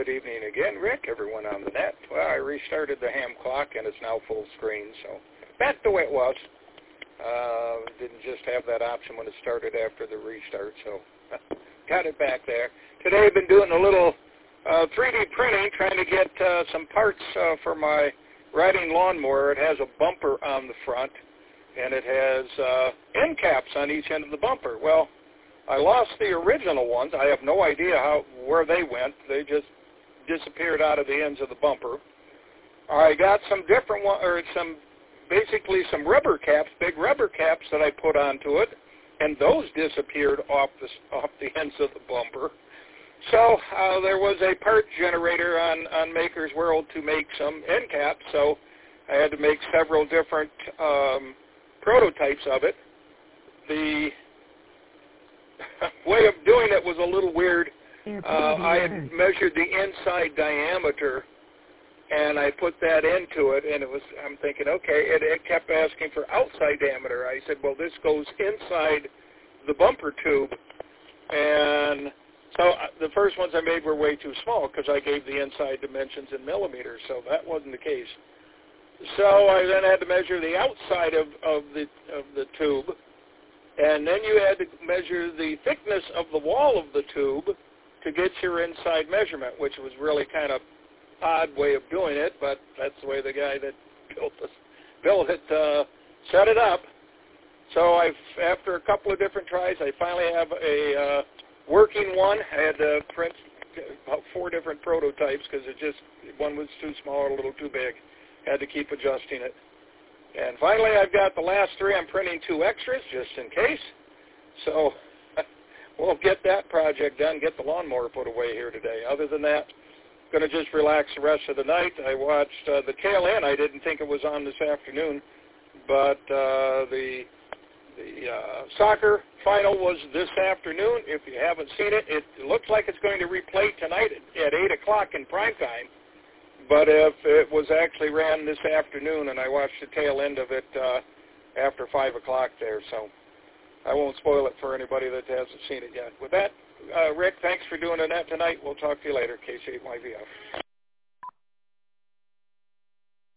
Good evening again, Rick, everyone on the net. Well, I restarted the ham clock, and it's now full screen, so back the way it was. Didn't just have that option when it started after the restart, so got it back there. Today I've been doing a little 3D printing, trying to get some parts for my riding lawnmower. It has a bumper on the front, and it has end caps on each end of the bumper. Well, I lost the original ones. I have no idea where they went. They just disappeared out of the ends of the bumper. I got some different one, or basically some rubber caps, big rubber caps that I put onto it, and those disappeared off the ends of the bumper. So there was a part generator on Maker's World to make some end caps, so I had to make several different prototypes of it. The way of doing it was a little weird. I had measured the inside diameter, and I put that into it, and I'm thinking, okay, it kept asking for outside diameter. I said, well, this goes inside the bumper tube, and so the first ones I made were way too small because I gave the inside dimensions in millimeters, so that wasn't the case. So I then had to measure the outside of the tube, and then you had to measure the thickness of the wall of the tube to get your inside measurement, which was really kind of odd way of doing it, but that's the way the guy that built it set it up. So after a couple of different tries, I finally have a working one. I had to print about 4 different prototypes because one was too small, a little too big. Had to keep adjusting it. And finally, I've got the last 3. I'm printing 2 extras just in case. So we'll get that project done, get the lawnmower put away here today. Other than that, going to just relax the rest of the night. I watched the tail end. I didn't think it was on this afternoon, but the soccer final was this afternoon. If you haven't seen it, it looks like it's going to replay tonight at 8 o'clock in prime time. But if it was actually ran this afternoon, and I watched the tail end of it after 5 o'clock there, so I won't spoil it for anybody that hasn't seen it yet. With that, Rick, thanks for doing that tonight. We'll talk to you later. KC8YVF.